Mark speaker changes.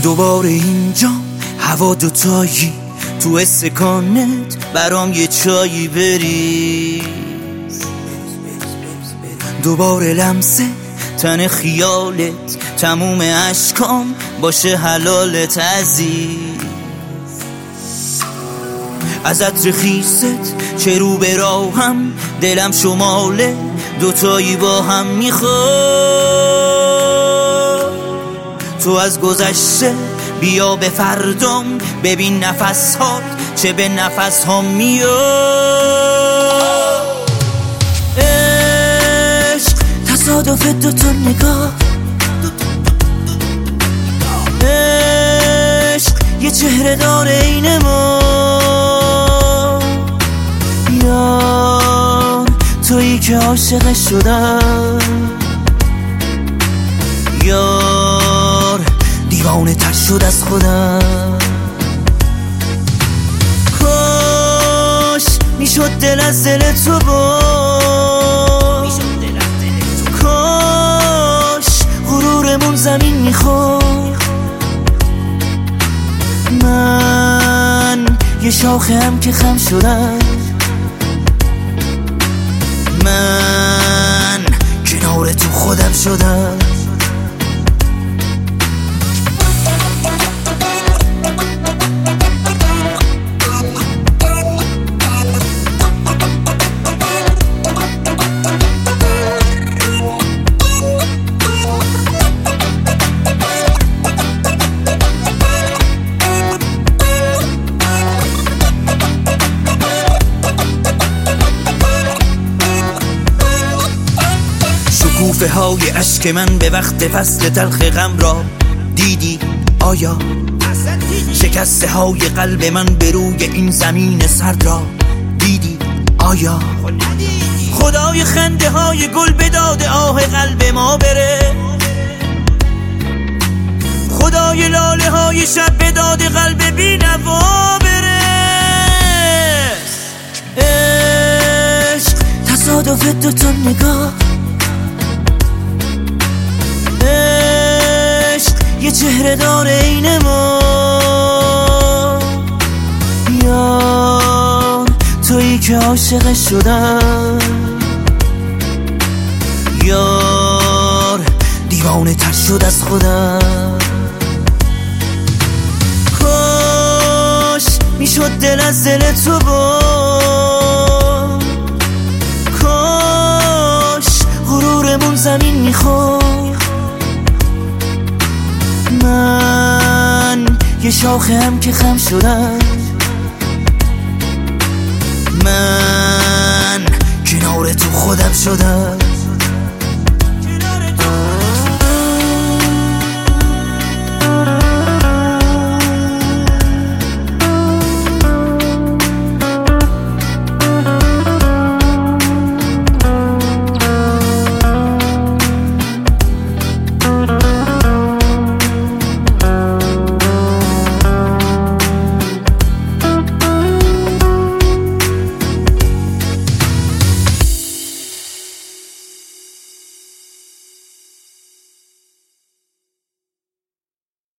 Speaker 1: دوباره اینجا هوا دوتایی، تو استکانت برام یه چایی بریز. دوباره لمسه تن خیالت، تموم اشکام باشه حلالت عزیز. از عطر خیست چه رو به راهم، دلم شماله دوتایی با هم میخواد. تو از گذشته بیا به فردام، ببین نفس هات چه به نفس ها میاد. عشق تصادف دوتا نگاه، عشق یه چهره داره این ما. یار تویی که عاشق شدم، یار دیوانه تر شد از خودم. کاش میشد دل از دل تو باز، کاش غرورمون زمین میخورد. من یه شاخه هم که خم شدم، من کنار تو خودم شدم. شکوفه های عشق من به وقت فصل تلخ غم را دیدی آیا؟ شکسته های قلب من به روی این زمین سرد را دیدی آیا؟ خدای خنده های گل به داد آه قلب ما بره، خدای لاله های شب به داد قلب بی نوا بره. عشق تصادف دوتا نگاه، عشق یه چهره داره این ما. یار تویی که عاشق شدم، یار دیوانه تر شد از خودم. کاش میشد دل از دل تو باز، کاش غرورمون زمین میخورد. من یه شاخه هم که خم شدم، من کنار تو خودم شدم.